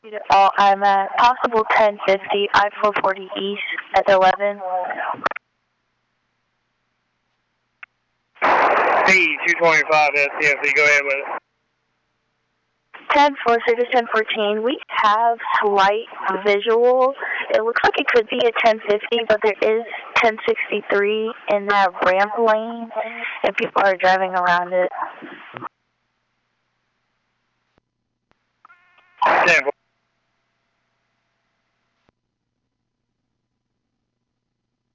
I'm at possible 1050, I-440 East at 11. Hey, 225 STFC, go ahead with it. 10-4, City 1014, we have light visual. It looks like it could be a 1050, but there is 1063 in that ramp lane, and people are driving around it.